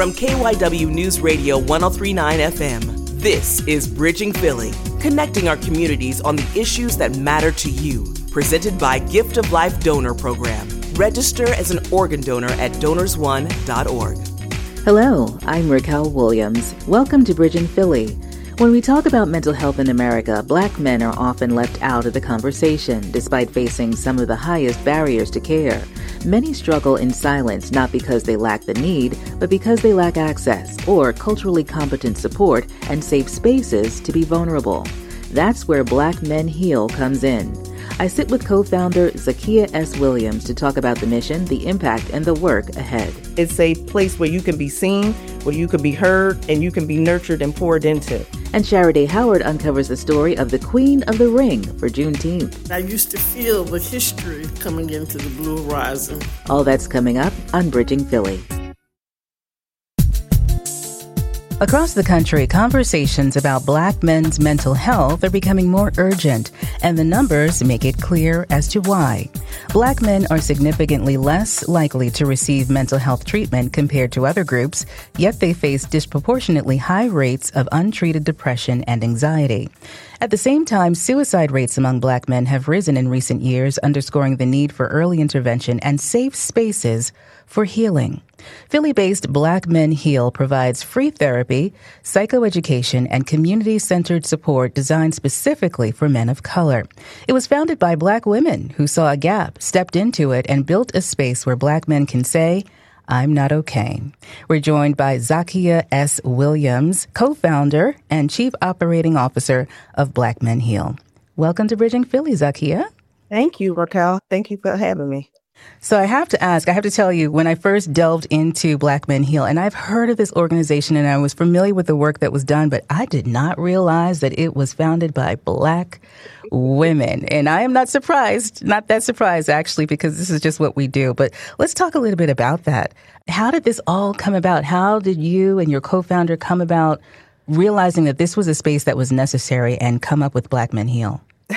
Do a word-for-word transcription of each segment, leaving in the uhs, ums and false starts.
From K Y W News Radio one oh three point nine F M, this is Bridging Philly, connecting our communities on the issues that matter to you. Presented by Gift of Life Donor Program. Register as an organ donor at donors one dot org. Hello, I'm Raquel Williams. Welcome to Bridging Philly. When we talk about mental health in America, Black men are often left out of the conversation, despite facing some of the highest barriers to care. Many struggle in silence, not because they lack the need, but because they lack access or culturally competent support and safe spaces to be vulnerable. That's where Black Men Heal comes in. I sit with co-founder Zakia S. Williams to talk about the mission, the impact, and the work ahead. It's a place where you can be seen, where you can be heard, and you can be nurtured and poured into. And Sharaday Howard uncovers the story of the Queen of the Ring for Juneteenth. I used to feel the history coming into the Blue Horizon. All that's coming up on Bridging Philly. Across the country, conversations about Black men's mental health are becoming more urgent, and the numbers make it clear as to why. Black men are significantly less likely to receive mental health treatment compared to other groups, yet they face disproportionately high rates of untreated depression and anxiety. At the same time, suicide rates among Black men have risen in recent years, underscoring the need for early intervention and safe spaces for healing. Philly-based Black Men Heal provides free therapy, psychoeducation, and community-centered support designed specifically for men of color. It was founded by Black women who saw a gap, stepped into it, and built a space where Black men can say, I'm not okay. We're joined by Zakia S. Williams, co-founder and chief operating officer of Black Men Heal. Welcome to Bridging Philly, Zakia. Thank you, Raquel. Thank you for having me. So I have to ask, I have to tell you, when I first delved into Black Men Heal, and I've heard of this organization and I was familiar with the work that was done, but I did not realize that it was founded by Black women. And I am not surprised, not that surprised actually, because this is just what we do. But let's talk a little bit about that. How did this all come about? How did you and your co-founder come about realizing that this was a space that was necessary and come up with Black Men Heal?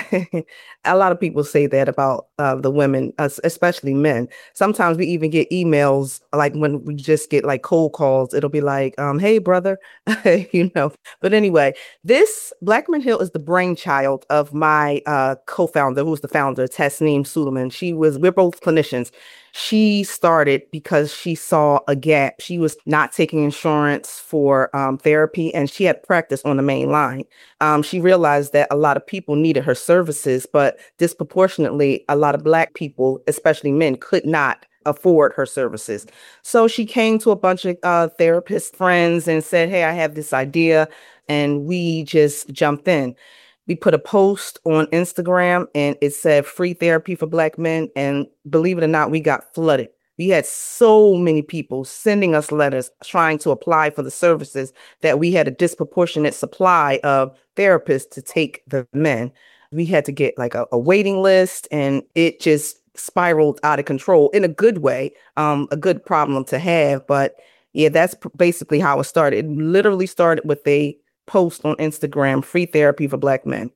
A lot of people say that about uh, the women, uh, especially men. Sometimes we even get emails, like when we just get like cold calls, it'll be like, um, hey, brother, you know. But anyway, this Black Men Heal is the brainchild of my uh, co-founder, who's the founder, Tasneem Suleiman. She was, we're both clinicians. She started because she saw a gap. She was not taking insurance for um, therapy, and she had practice on the main line. Um, she realized that a lot of people needed her services, but disproportionately, a lot of Black people, especially men, could not afford her services. So she came to a bunch of uh, therapist friends and said, hey, I have this idea, and we just jumped in. We put a post on Instagram and it said free therapy for Black men. And believe it or not, we got flooded. We had so many people sending us letters trying to apply for the services that we had a disproportionate supply of therapists to take the men. We had to get like a, a waiting list, and it just spiraled out of control in a good way, um, a good problem to have. But yeah, that's basically how it started. It literally started with a post on Instagram, free therapy for Black men.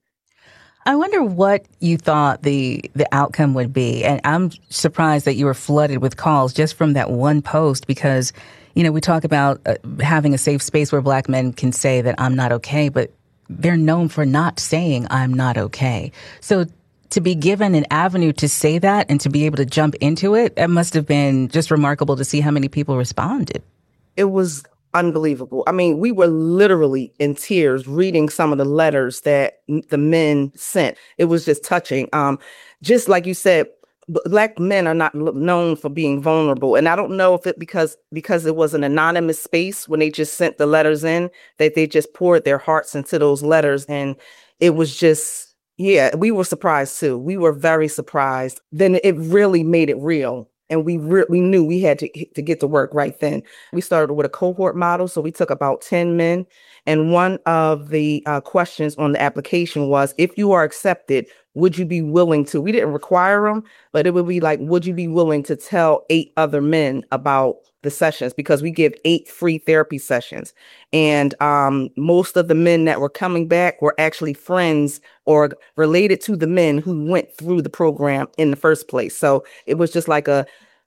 I wonder what you thought the the outcome would be. And I'm surprised that you were flooded with calls just from that one post, because, you know, we talk about uh, having a safe space where Black men can say that I'm not okay, but they're known for not saying I'm not okay. So to be given an avenue to say that and to be able to jump into it, it must have been just remarkable to see how many people responded. It was unbelievable. I mean, we were literally in tears reading some of the letters that the men sent. It was just touching. Um, just like you said, Black men are not known for being vulnerable. And I don't know if it because because it was an anonymous space when they just sent the letters in, that they just poured their hearts into those letters. And it was just, yeah, we were surprised too. We were very surprised. Then it really made it real. And we re- we knew we had to, to get to work right then. We started with a cohort model. So we took about ten men. And one of the uh, questions on the application was, if you are accepted, would you be willing to, we didn't require them, but it would be like, would you be willing to tell eight other men about the sessions? Because we give eight free therapy sessions. And um, most of the men that were coming back were actually friends or related to the men who went through the program in the first place. So it was just like a,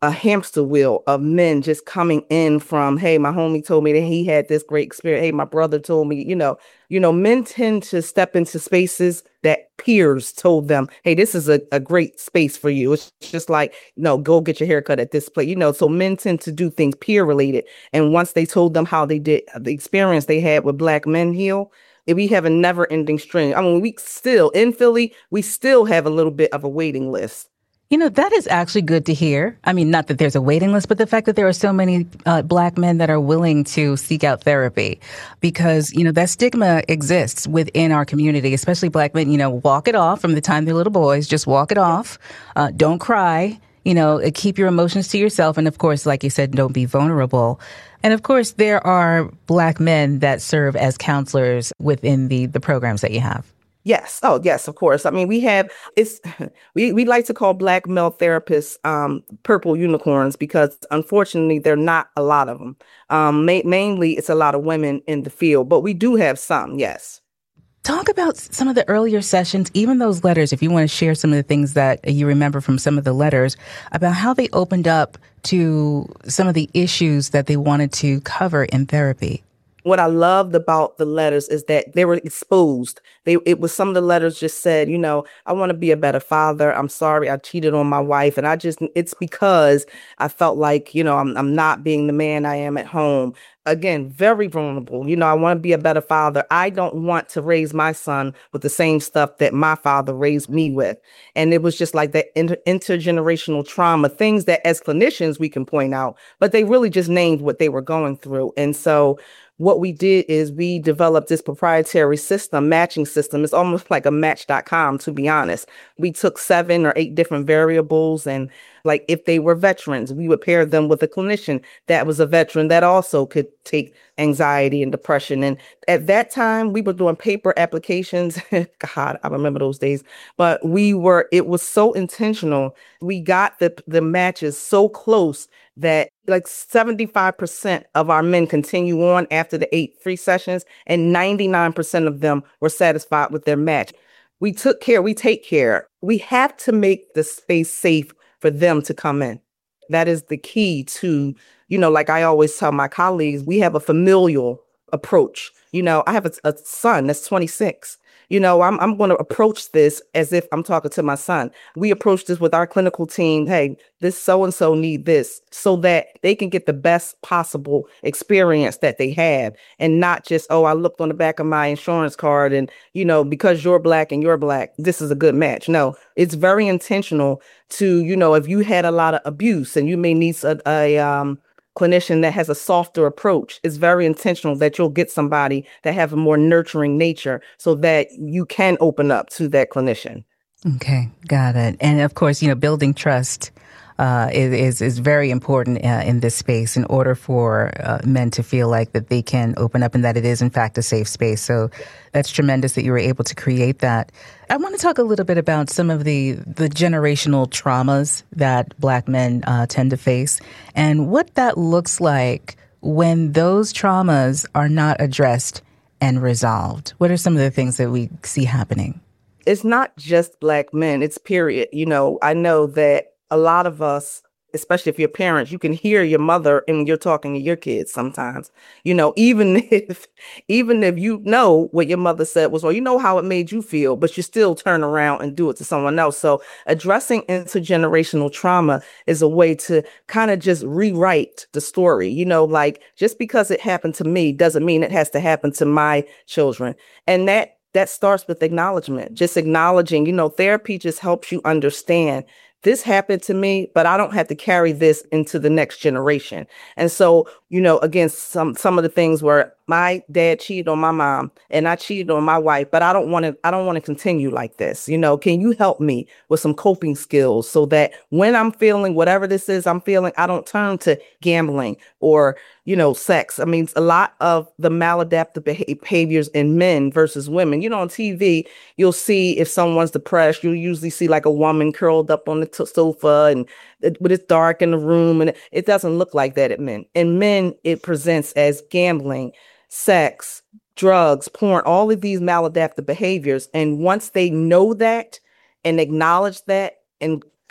a hamster wheel of men just coming in from, hey, my homie told me that he had this great experience. Hey, my brother told me, you know, you know, men tend to step into spaces that peers told them, hey, this is a, a great space for you. It's just like, no, go get your haircut at this place, you know. So men tend to do things peer related. And once they told them how they did the experience they had with Black Men Heal, we have a never ending string. I mean, we still in Philly, we still have a little bit of a waiting list. You know, that is actually good to hear. I mean, not that there's a waiting list, but the fact that there are so many uh, Black men that are willing to seek out therapy, because, you know, that stigma exists within our community, especially Black men. You know, walk it off from the time they're little boys. Just walk it off. Uh, don't cry. You know, keep your emotions to yourself. And of course, like you said, don't be vulnerable. And of course, there are Black men that serve as counselors within the, the programs that you have. Yes. Oh, yes, of course. I mean, we have, it's, we, we like to call Black male therapists um, purple unicorns, because unfortunately, there are not a lot of them. Um, ma- mainly, it's a lot of women in the field, but we do have some, yes. Talk about some of the earlier sessions, even those letters, if you want to share some of the things that you remember from some of the letters about how they opened up to some of the issues that they wanted to cover in therapy. What I loved about the letters is that they were exposed. They, it was some of the letters just said, you know, I want to be a better father. I'm sorry I cheated on my wife. And I just, it's because I felt like, you know, I'm, I'm not being the man I am at home. Again, very vulnerable. You know, I want to be a better father. I don't want to raise my son with the same stuff that my father raised me with. And it was just like that inter- intergenerational trauma, things that as clinicians we can point out, but they really just named what they were going through. And so what we did is we developed this proprietary system, matching system. It's almost like a match dot com, to be honest. We took seven or eight different variables, and like if they were veterans, we would pair them with a clinician that was a veteran that also could take anxiety and depression. And at that time, we were doing paper applications. God, I remember those days. But we were, it was so intentional. We got the, the matches so close that like seventy-five percent of our men continue on after the eight free sessions, and ninety-nine percent of them were satisfied with their match. We took care, we take care. We have to make the space safe for them to come in. That is the key to, you know, like I always tell my colleagues, we have a familial approach. You know, I have a, a son that's twenty-six. You know, I'm I'm going to approach this as if I'm talking to my son. We approach this with our clinical team. Hey, this so-and-so need this, so that they can get the best possible experience that they have, and not just, oh, I looked on the back of my insurance card and, you know, because you're Black and you're Black, this is a good match. No, it's very intentional to, you know, if you had a lot of abuse and you may need a, a um, clinician that has a softer approach, it's very intentional that you'll get somebody that have a more nurturing nature so that you can open up to that clinician. Okay, got it. And of course, you know, building trust uh, is, is very important uh, in this space in order for uh, men to feel like that they can open up and that it is in fact a safe space. So that's tremendous that you were able to create that. I want to talk a little bit about some of the, the generational traumas that Black men uh, tend to face and what that looks like when those traumas are not addressed and resolved. What are some of the things that we see happening? It's not just Black men, it's period. You know, I know that a lot of us, especially if you're parents, you can hear your mother and you're talking to your kids sometimes, you know, even if, even if you know what your mother said was, or you know how it made you feel, but you still turn around and do it to someone else. So addressing intergenerational trauma is a way to kind of just rewrite the story, you know, like just because it happened to me doesn't mean it has to happen to my children. And that That starts with acknowledgement, just acknowledging, you know, therapy just helps you understand this happened to me, but I don't have to carry this into the next generation. And so, you know, again, some some of the things where my dad cheated on my mom and I cheated on my wife, but I don't want to I don't want to continue like this. You know, can you help me with some coping skills so that when I'm feeling whatever this is I'm feeling, I don't turn to gambling or, you know, sex. I mean, a lot of the maladaptive behaviors in men versus women, you know, on T V, you'll see if someone's depressed, you'll usually see like a woman curled up on the t- sofa and it, but it's dark in the room, and it, it doesn't look like that at men. In men, it presents as gambling, sex, drugs, porn, all of these maladaptive behaviors. And once they know that and acknowledge that and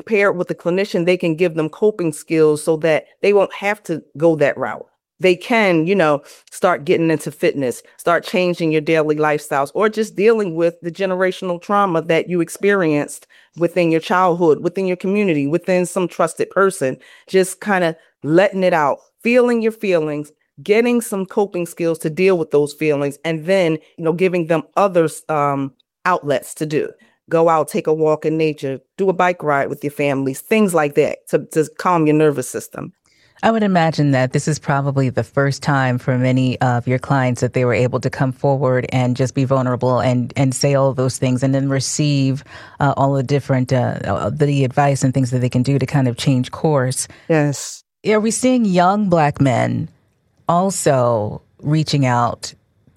paired with a clinician, they can give them coping skills so that they won't have to go that route. They can, you know, start getting into fitness, start changing your daily lifestyles, or just dealing with the generational trauma that you experienced within your childhood, within your community, within some trusted person, just kind of letting it out, feeling your feelings, getting some coping skills to deal with those feelings, and then, you know, giving them other um, outlets to do. Go out, take a walk in nature, do a bike ride with your families, things like that to, to calm your nervous system. I would imagine that this is probably the first time for many of your clients that they were able to come forward and just be vulnerable and, and say all of those things and then receive uh, all the different, uh, the advice and things that they can do to kind of change course. Yes. Are we seeing young Black men also reaching out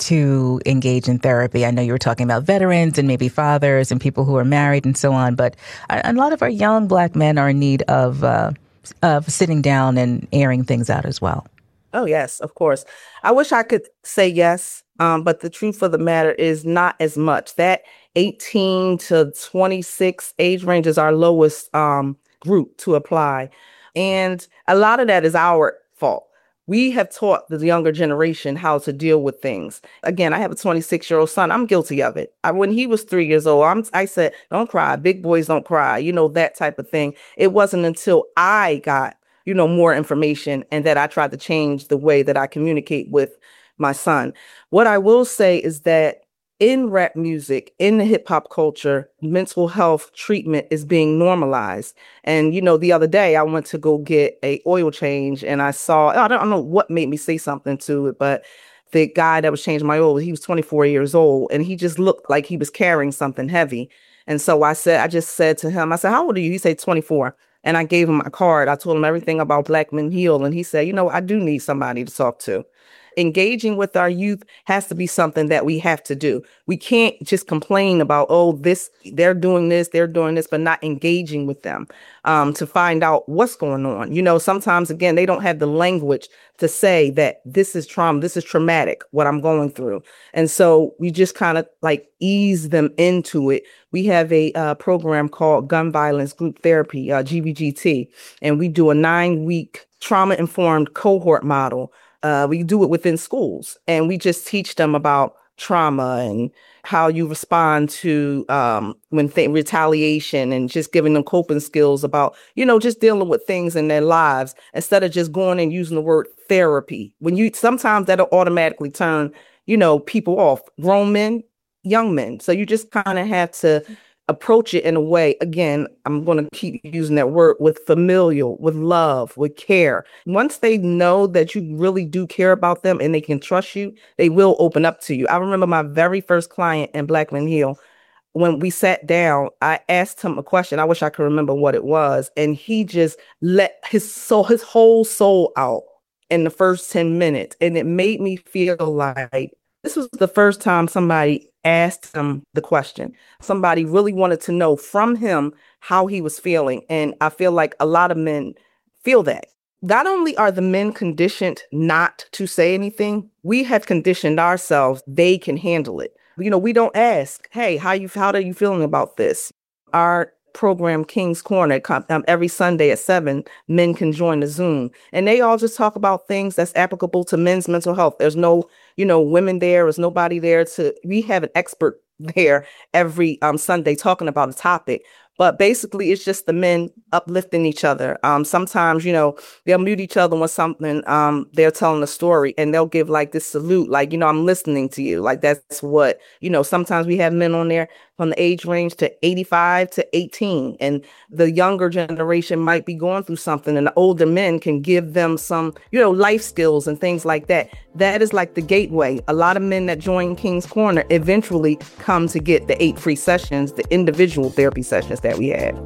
to engage in therapy? I know you were talking about veterans and maybe fathers and people who are married and so on, but a, a lot of our young Black men are in need of uh, of sitting down and airing things out as well. Oh, yes, of course. I wish I could say yes, um, but the truth of the matter is not as much. That eighteen to twenty-six age range is our lowest um, group to apply. And a lot of that is our fault. We have taught the younger generation how to deal with things. Again, I have a twenty-six-year-old son. I'm guilty of it. I, when he was three years old, I'm, I said, don't cry. Big boys don't cry. You know, that type of thing. It wasn't until I got, you know, more information and that I tried to change the way that I communicate with my son. What I will say is that in rap music, in the hip hop culture, mental health treatment is being normalized. And, you know, the other day I went to go get a oil change and I saw, I don't, I don't know what made me say something to it, but the guy that was changing my oil, he was twenty-four years old and he just looked like he was carrying something heavy. And so I said, I just said to him, I said, how old are you? He said twenty-four. And I gave him my card. I told him everything about Black Men Heal. And he said, you know, I do need somebody to talk to. Engaging with our youth has to be something that we have to do. We can't just complain about, oh, this, they're doing this, they're doing this, but not engaging with them um, to find out what's going on. You know, sometimes, again, they don't have the language to say that this is trauma, this is traumatic, what I'm going through. And so we just kind of like ease them into it. We have a uh, program called Gun Violence Group Therapy, uh, G V G T, and we do a nine-week trauma-informed cohort model. Uh, we do it within schools, and we just teach them about trauma and how you respond to um, when th- retaliation, and just giving them coping skills about, you know, just dealing with things in their lives instead of just going and using the word therapy. When you sometimes that'll automatically turn, you know, people off, grown men, young men. So you just kind of have to approach it in a way, again, I'm going to keep using that word, with familial, with love, with care. Once they know that you really do care about them and they can trust you, they will open up to you. I remember my very first client in Black Men Heal. When we sat down, I asked him a question. I wish I could remember what it was. And he just let his soul, his whole soul out in the first ten minutes. And it made me feel like this was the first time somebody asked him the question. Somebody really wanted to know from him how he was feeling. And I feel like a lot of men feel that. Not only are the men conditioned not to say anything, we have conditioned ourselves, they can handle it. You know, we don't ask, hey, how you how are you feeling about this? Our program, King's Corner, um, every Sunday at seven, men can join the Zoom. And they all just talk about things that's applicable to men's mental health. There's no, you know, women there. There's nobody there to, we have an expert there every um, Sunday talking about a topic. But basically, it's just the men uplifting each other. Um, sometimes, you know, they'll mute each other when something, um, they're telling a story, and they'll give like this salute, like, you know, I'm listening to you. Like, that's what, you know, sometimes we have men on there from the age range to eighty-five to eighteen. And the younger generation might be going through something, and the older men can give them some, you know, life skills and things like that. That is like the gateway. A lot of men that join King's Corner eventually come to get the eight free sessions, the individual therapy sessions that we had.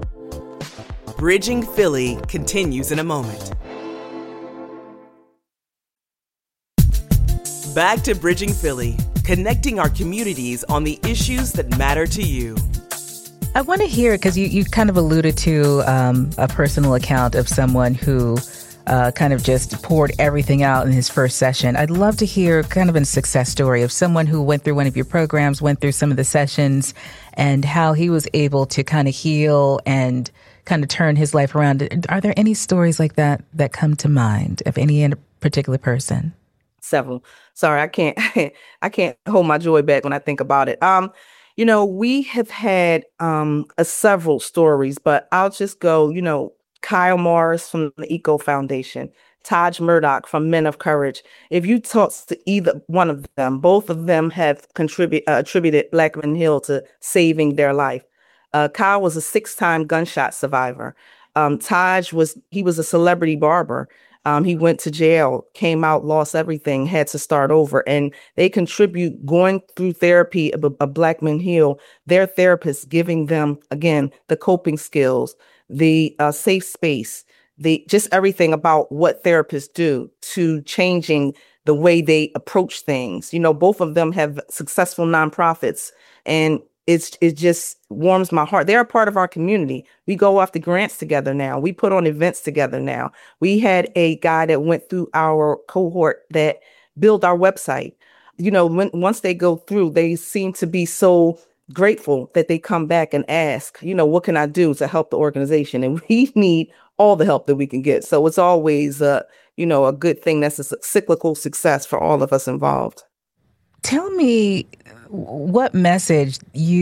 Bridging Philly continues in a moment. Back to Bridging Philly, connecting our communities on the issues that matter to you. I want to hear, because you, you kind of alluded to um, a personal account of someone who uh, kind of just poured everything out in his first session. I'd love to hear kind of a success story of someone who went through one of your programs, went through some of the sessions, and how he was able to kind of heal and kind of turn his life around. Are there any stories like that that come to mind of any particular person? Several. Sorry, I can't I can't hold my joy back when I think about it. Um, you know, we have had um a several stories, but I'll just go, you know, Kyle Morris from the Eco Foundation, Taj Murdoch from Men of Courage. If you talk to either one of them, both of them have contribute uh, attributed Blackman Hill to saving their life. Uh, Kyle was a six-time gunshot survivor. Um, Taj was he was a celebrity barber. Um, he went to jail, came out, lost everything, had to start over. And they contribute going through therapy of, of Blackman Hill, their therapists giving them, again, the coping skills, the uh, safe space, the just everything about what therapists do to changing the way they approach things. You know, both of them have successful nonprofits, and it's it just warms my heart. They're a part of our community. We go after grants together now. We put on events together now. We had a guy that went through our cohort that built our website. You know, when once they go through, they seem to be so grateful that they come back and ask, you know, what can I do to help the organization? And we need all the help that we can get. So it's always, uh, you know, a good thing. That's a cyclical success for all of us involved. Tell me what message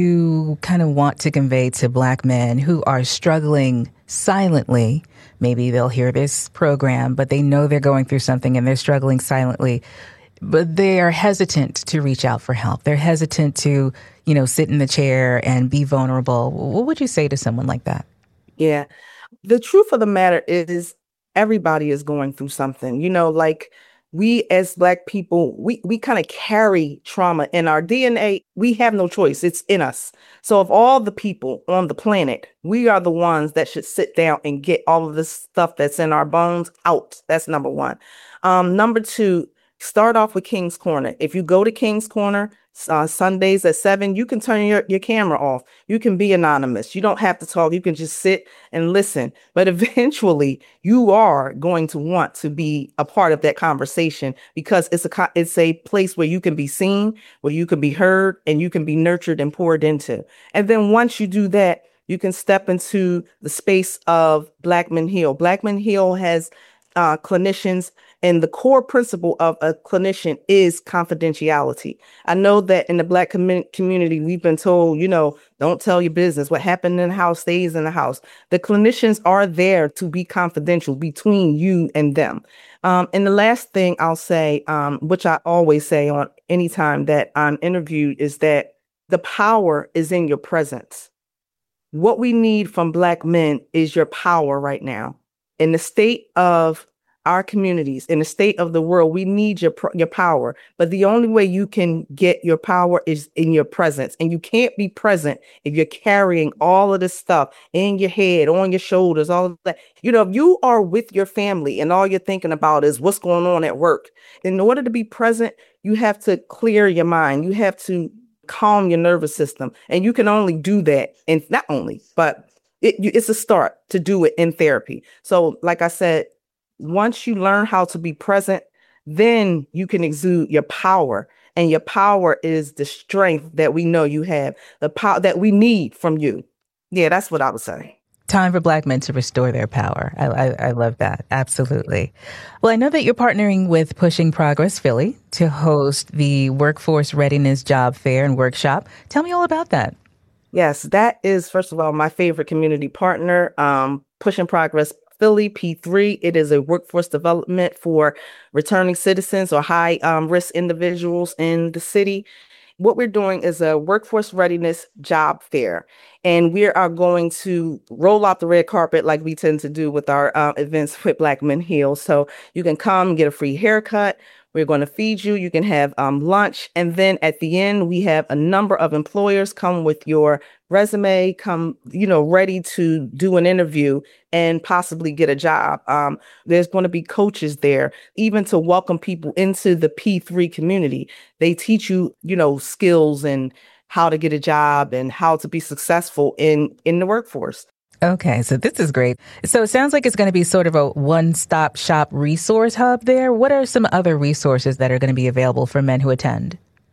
you kind of want to convey to Black men who are struggling silently. Maybe they'll hear this program, but they know they're going through something and they're struggling silently, but they are hesitant to reach out for help. They're hesitant to, you know, sit in the chair and be vulnerable. What would you say to someone like that? Yeah. The truth of the matter is everybody is going through something, you know, like we as Black people, we, we kind of carry trauma in our D N A. We have no choice. It's in us. So of all the people on the planet, we are the ones that should sit down and get all of this stuff that's in our bones out. That's number one. Um, number two, start off with King's Corner. If you go to King's Corner, Uh, Sundays at seven, you can turn your, your camera off. You can be anonymous. You don't have to talk. You can just sit and listen. But eventually you are going to want to be a part of that conversation because it's a, it's a place where you can be seen, where you can be heard, and you can be nurtured and poured into. And then once you do that, you can step into the space of Blackman Hill. Blackman Hill has uh, clinicians, and the core principle of a clinician is confidentiality. I know that in the Black com- community, we've been told, you know, don't tell your business. What happened in the house stays in the house. The clinicians are there to be confidential between you and them. Um, and the last thing I'll say, um, which I always say on any time that I'm interviewed, is that the power is in your presence. What we need from Black men is your power right now. In the state of our communities, in the state of the world, we need your your power. But the only way you can get your power is in your presence. And you can't be present if you're carrying all of this stuff in your head, on your shoulders, all of that. You know, if you are with your family and all you're thinking about is what's going on at work, in order to be present, you have to clear your mind. You have to calm your nervous system. And you can only do that. And not only, but it, it's a start to do it in therapy. So like I said, once you learn how to be present, then you can exude your power. And your power is the strength that we know you have, the power that we need from you. Yeah, that's what I would say. Time for Black men to restore their power. I, I, I love that. Absolutely. Well, I know that you're partnering with Pushing Progress Philly to host the Workforce Readiness Job Fair and Workshop. Tell me all about that. Yes, that is, first of all, my favorite community partner, um, Pushing Progress Philly, P three. It is a workforce development for returning citizens or high um, risk individuals in the city. What we're doing is a workforce readiness job fair, and we are going to roll out the red carpet like we tend to do with our uh, events with Blackman Hill. So you can come get a free haircut. We're going to feed you. You can have um, lunch. And then at the end, we have a number of employers come with your resume, come, you know, ready to do an interview and possibly get a job. Um, there's going to be coaches there, even to welcome people into the P three community. They teach you, you know, skills and how to get a job and how to be successful in, in the workforce. Okay, so this is great. So it sounds like it's going to be sort of a one-stop shop resource hub there. What are some other resources that are going to be available for men who attend?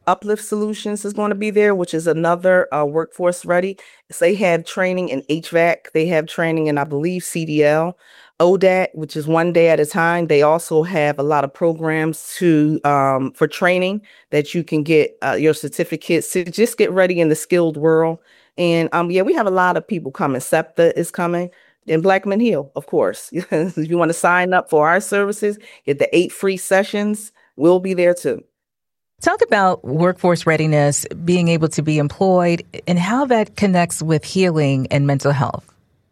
Uplift Solutions is going to be there, which is another uh, workforce ready. So they have training in H V A C. They have training in, I believe, C D L, O D A T, which is one day at a time. They also have a lot of programs to um, for training that you can get uh, your certificates to just get ready in the skilled world. And um, yeah, we have a lot of people coming. SEPTA is coming. And Black Men Heal, of course. If you want to sign up for our services, get the eight free sessions. We'll be there too. Talk about workforce readiness, being able to be employed, and how that connects with healing and mental health.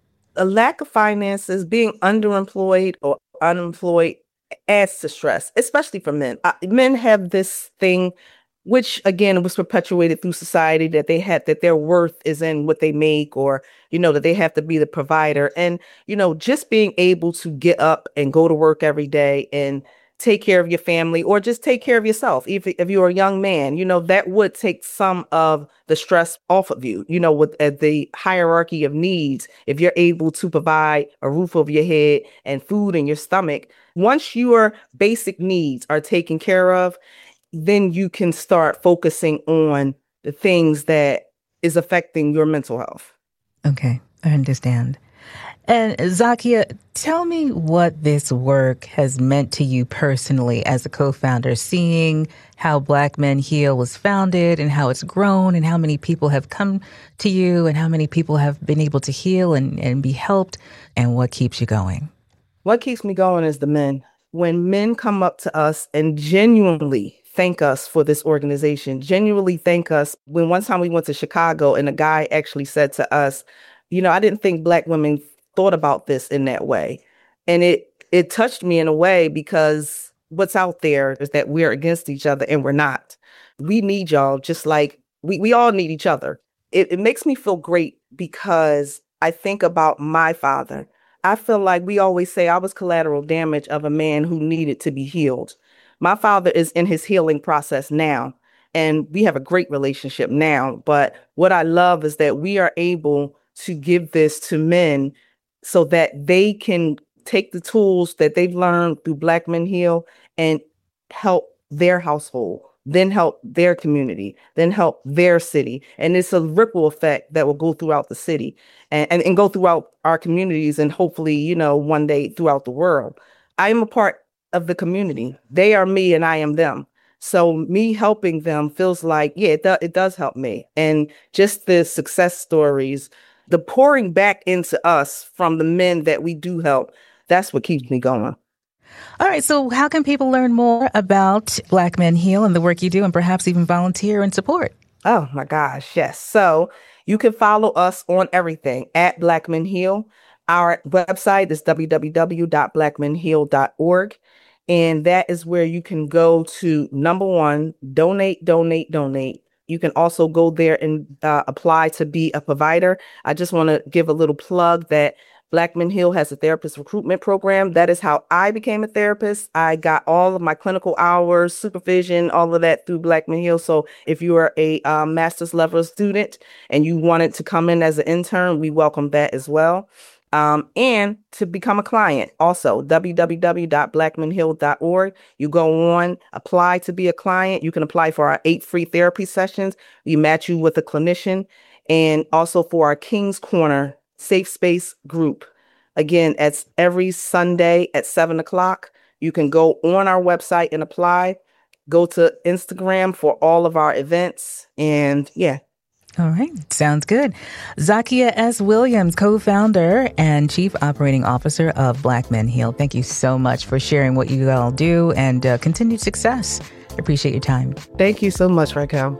A lack of finances, being underemployed or unemployed adds to stress, especially for men. Uh, men have this thing, which again was perpetuated through society, that they had that their worth is in what they make, or, you know, that they have to be the provider. And, you know, just being able to get up and go to work every day and take care of your family, or just take care of yourself. If, if you're a young man, you know, that would take some of the stress off of you, you know, with uh, the hierarchy of needs. If you're able to provide a roof over your head and food in your stomach, once your basic needs are taken care of, then you can start focusing on the things that is affecting your mental health. Okay, I understand. And Zakia, tell me what this work has meant to you personally as a co-founder, seeing how Black Men Heal was founded and how it's grown and how many people have come to you and how many people have been able to heal and, and be helped, and what keeps you going? What keeps me going is the men. When men come up to us and genuinely thank us for this organization, genuinely thank us. When one time we went to Chicago and a guy actually said to us, you know, I didn't think Black women thought about this in that way. And it it touched me in a way, because what's out there is that we're against each other, and we're not. We need y'all, just like we, we all need each other. It, it makes me feel great, because I think about my father. I feel like we always say I was collateral damage of a man who needed to be healed. My father is in his healing process now, and we have a great relationship now. But what I love is that we are able to give this to men so that they can take the tools that they've learned through Black Men Heal and help their household, then help their community, then help their city. And it's a ripple effect that will go throughout the city and, and, and go throughout our communities, and hopefully, you know, one day throughout the world. I am a part of the community. They are me and I am them. So me helping them feels like, yeah, it, do, it does help me. And just the success stories, the pouring back into us from the men that we do help, that's what keeps me going. All right. So how can people learn more about Black Men Heal and the work you do, and perhaps even volunteer and support? Oh, my gosh. Yes. So you can follow us on everything at Black Men Heal. Our website is w w w dot black men heal dot org. And that is where you can go to, number one, donate, donate, donate. You can also go there and uh, apply to be a provider. I just want to give a little plug that Black Men Heal has a therapist recruitment program. That is how I became a therapist. I got all of my clinical hours, supervision, all of that through Black Men Heal. So if you are a uh, master's level student and you wanted to come in as an intern, we welcome that as well. Um, and to become a client, also, w w w dot black men heal dot org. You go on, apply to be a client. You can apply for our eight free therapy sessions. We match you with a clinician. And also for our King's Corner Safe Space group. Again, it's every Sunday at seven o'clock. You can go on our website and apply. Go to Instagram for all of our events. And yeah. All right. Sounds good. Zakia S. Williams, co-founder and chief operating officer of Black Men Heal. Thank you so much for sharing what you all do, and uh, continued success. I appreciate your time. Thank you so much, Raquel.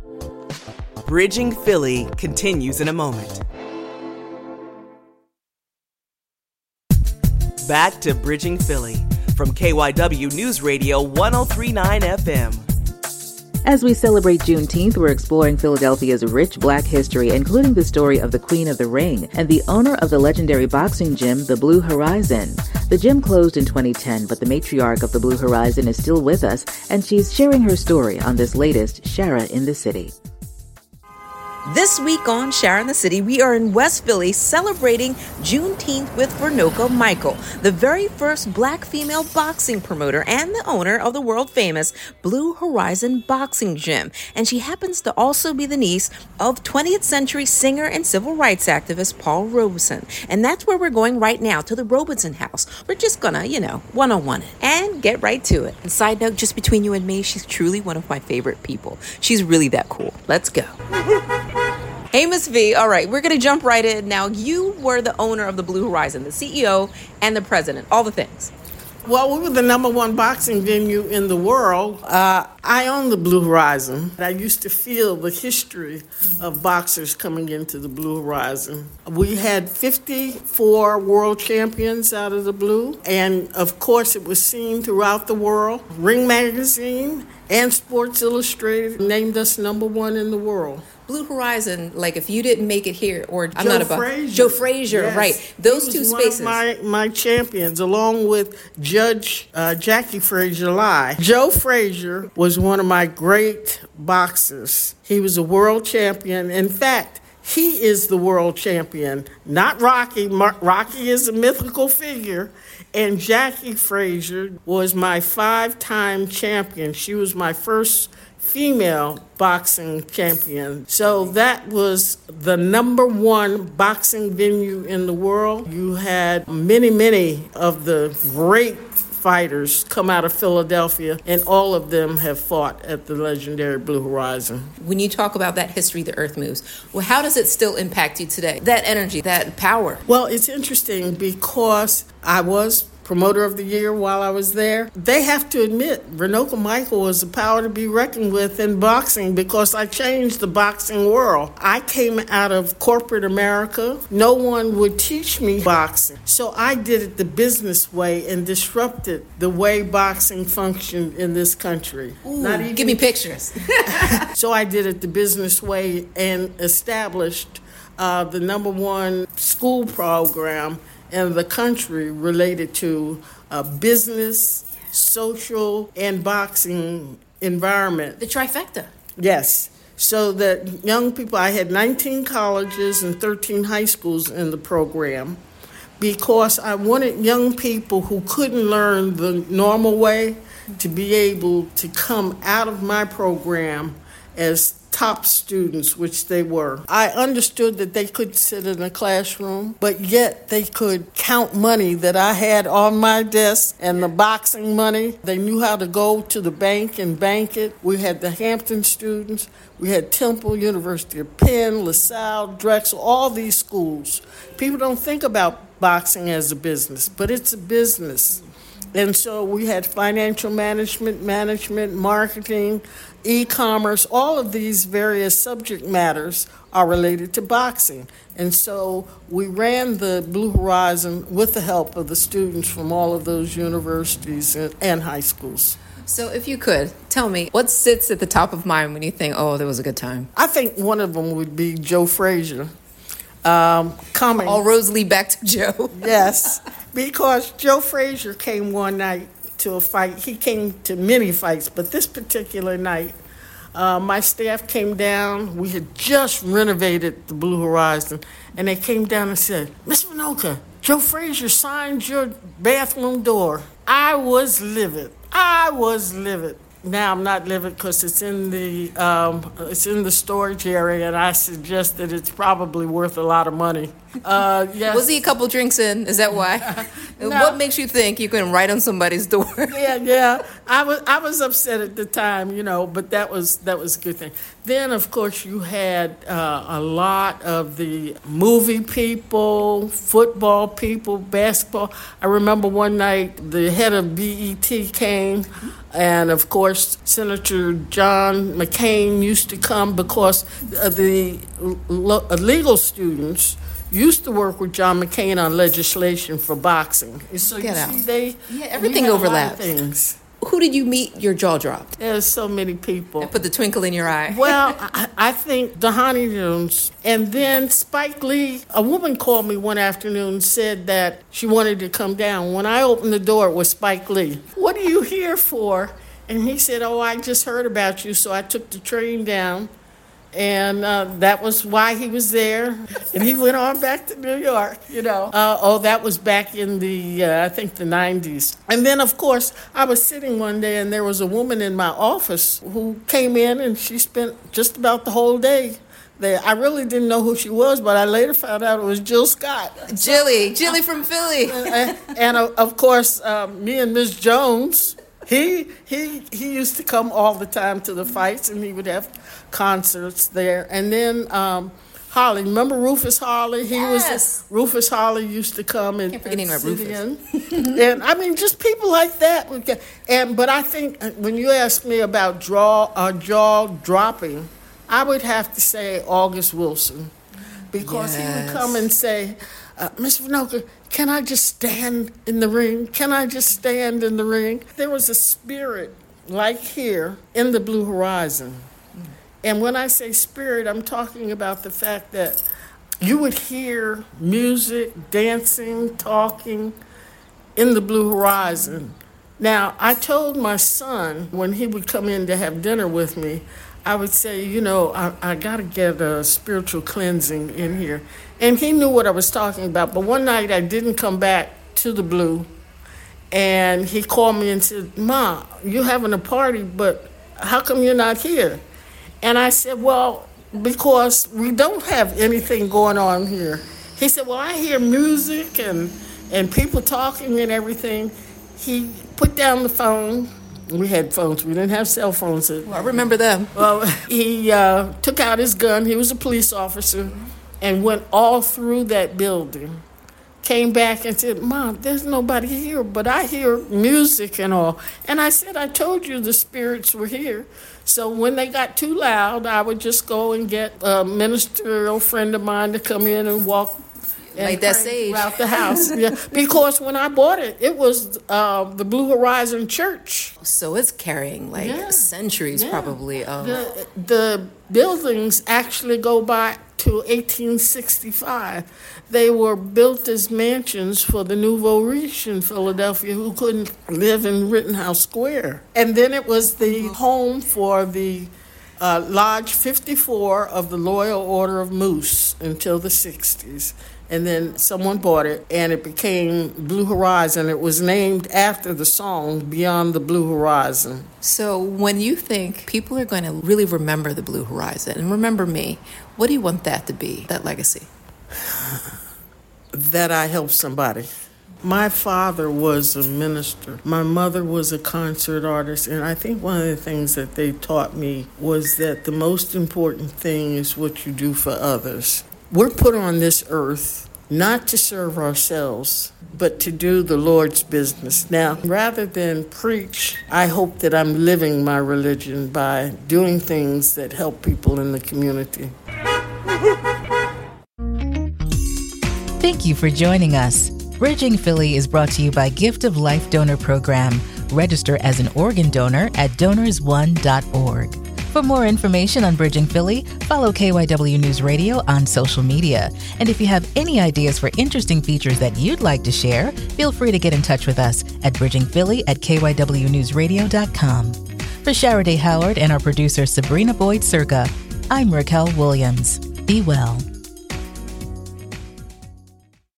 Bridging Philly continues in a moment. Back to Bridging Philly from K Y W News Radio one oh three point nine F M. As we celebrate Juneteenth, we're exploring Philadelphia's rich Black history, including the story of the Queen of the Ring and the owner of the legendary boxing gym, the Blue Horizon. The gym closed in twenty ten, but the matriarch of the Blue Horizon is still with us, and she's sharing her story on this latest Shara in the City. This week on Shara in the City, we are in West Philly celebrating Juneteenth with Vernoko Michael. the very first black female boxing promoter and the owner of the world-famous Blue Horizon Boxing Gym. And she happens to also be the niece of twentieth century singer and civil rights activist Paul Robeson. And that's where we're going right now, to the Robeson house. We're just gonna, you know, one-on-one it and get right to it. And side note, just between you and me, she's truly one of my favorite people. She's really that cool. Let's go. Hey, Miss V. All right, we're going to jump right in. Now, you were the owner of the Blue Horizon, the C E O and the president, all the things. Well, we were the number one boxing venue in the world. Uh, I own the Blue Horizon. I used to feel the history of boxers coming into the Blue Horizon. We had fifty-four world champions out of the Blue, and of course it was seen throughout the world. Ring Magazine and Sports Illustrated named us number one in the world. Blue Horizon, like if you didn't make it here, or I'm Joe not about Frazier. Joe Frazier, Yes. right? Those He was two one spaces. Of my my champions, along with Judge uh, Jackie Frazier Lai. Joe Frazier was one of my great boxers. He was a world champion. In fact, he is the world champion, not Rocky. Mar- Rocky is a mythical figure. And Jackie Frazier was my five-time champion. She was my first female boxing champion. So that was the number one boxing venue in the world. You had many, many of the great fighters come out of Philadelphia, and all of them have fought at the legendary Blue Horizon. When you talk about that history, the earth moves, well, how does it still impact you today? That energy, that power? Well, it's interesting because I was promoter of the year while I was there. They have to admit, Renoka Michael was a power to be reckoned with in boxing because I changed the boxing world. I came out of corporate America. No one would teach me boxing. So I did it the business way and disrupted the way boxing functioned in this country. Ooh, Not even, give me pictures. So I did it the business way and established uh, the number one school program in the country related to uh, business, social, and boxing environment. The trifecta. Yes. So that young people, I had nineteen colleges and thirteen high schools in the program because I wanted young people who couldn't learn the normal way to be able to come out of my program as top students, which they were. I understood that they could sit in a classroom, but yet they could count money that I had on my desk and the boxing money. They knew how to go to the bank and bank it. We had the Hampton students. We had Temple, University of Penn, LaSalle, Drexel, all these schools. People don't think about boxing as a business, but it's a business. And so we had financial management, management, marketing, e-commerce, all of these various subject matters are related to boxing. And so we ran the Blue Horizon with the help of the students from all of those universities and, and high schools. So if you could, tell me, what sits at the top of mind when you think, oh, that was a good time? I think one of them would be Joe Frazier. Um, coming. All roads lead back to Joe. Yes, because Joe Frazier came one night to a fight. He came to many fights, but this particular night, uh, my staff came down. We had just renovated the Blue Horizon, and they came down and said, Miss Renoka, Joe Frazier signed your bathroom door. I was livid. I was livid. Now I'm not livid because it's in the um, it's in the storage area, and I suggest that it's probably worth a lot of money. Uh, yes. Was he a couple drinks in? Is that why? No. What makes you think you can write on somebody's door? Yeah, yeah. I was I was upset at the time, you know, but that was that was a good thing. Then, of course, you had uh, a lot of the movie people, football people, basketball. I remember one night the head of B E T came, and of course, Senator John McCain used to come because uh, the lo- legal students used to work with John McCain on legislation for boxing. So Get you out. see, they Yeah, everything we had a lot of overlaps. Things. Who did you meet? Your jaw dropped. There's so many people. Put the twinkle in your eye. Well, I, I think Dhani Jones, and then Spike Lee. A woman called me one afternoon and said that she wanted to come down. When I opened the door, it was Spike Lee. What are you here for? And he said, oh, I just heard about you, so I took the train down And uh, that was why he was there. And he went on back to New York, you know. Uh, oh, that was back in the, uh, I think, the nineties. And then, of course, I was sitting one day and there was a woman in my office who came in and she spent just about the whole day there. I really didn't know who she was, but I later found out it was Jill Scott. Jilly, Jilly from Philly. and, and uh, of course, um, me and Miss Jones, he he he used to come all the time to the fights, and he would have concerts there. And then um, Holly, remember Rufus Harley? He yes. was Rufus Harley used to come and, Can't forget and about sit Rufus. in. And I mean, just people like that. And but I think when you ask me about draw uh, jaw dropping, I would have to say August Wilson, because yes. he would come and say, uh, Miss Vinoka, can I just stand in the ring? Can I just stand in the ring? There was a spirit like here in the Blue Horizon. Mm. And when I say spirit, I'm talking about the fact that you would hear music, dancing, talking in the Blue Horizon. Now, I told my son when he would come in to have dinner with me, I would say, you know, I, I got to get a spiritual cleansing in here. And he knew what I was talking about. But one night I didn't come back to the Blue. And he called me and said, Ma, you're having a party, but how come you're not here? And I said, well, because we don't have anything going on here. He said, well, I hear music and, and people talking and everything. He put down the phone. We had phones. We didn't have cell phones. Well, I remember them. Well, he uh, took out his gun. He was a police officer and went all through that building. Came back and said, Mom, there's nobody here, but I hear music and all. And I said, I told you the spirits were here. So when they got too loud, I would just go and get a ministerial friend of mine to come in and walk and like that sage throughout the house. Yeah, because when I bought it, it was uh, the Blue Horizon Church. So it's carrying like yeah. centuries, yeah. probably. Of the, the buildings actually go back to eighteen sixty-five. They were built as mansions for the nouveau riche in Philadelphia who couldn't live in Rittenhouse Square. And then it was the home for the uh, Lodge fifty-four of the Loyal Order of Moose until the sixties. And then someone bought it, and it became Blue Horizon. It was named after the song Beyond the Blue Horizon. So when you think people are going to really remember the Blue Horizon and remember me, what do you want that to be, that legacy? That I helped somebody. My father was a minister. My mother was a concert artist. And I think one of the things that they taught me was that the most important thing is what you do for others. We're put on this earth not to serve ourselves, but to do the Lord's business. Now, rather than preach, I hope that I'm living my religion by doing things that help people in the community. Thank you for joining us. Bridging Philly is brought to you by Gift of Life Donor Program. Register as an organ donor at donors one dot org. For more information on Bridging Philly, follow K Y W News Radio on social media. And if you have any ideas for interesting features that you'd like to share, feel free to get in touch with us at bridging philly at k y w news radio dot com. For Sharaday Howard and our producer Sabrina Boyd Circa, I'm Raquel Williams. Be well.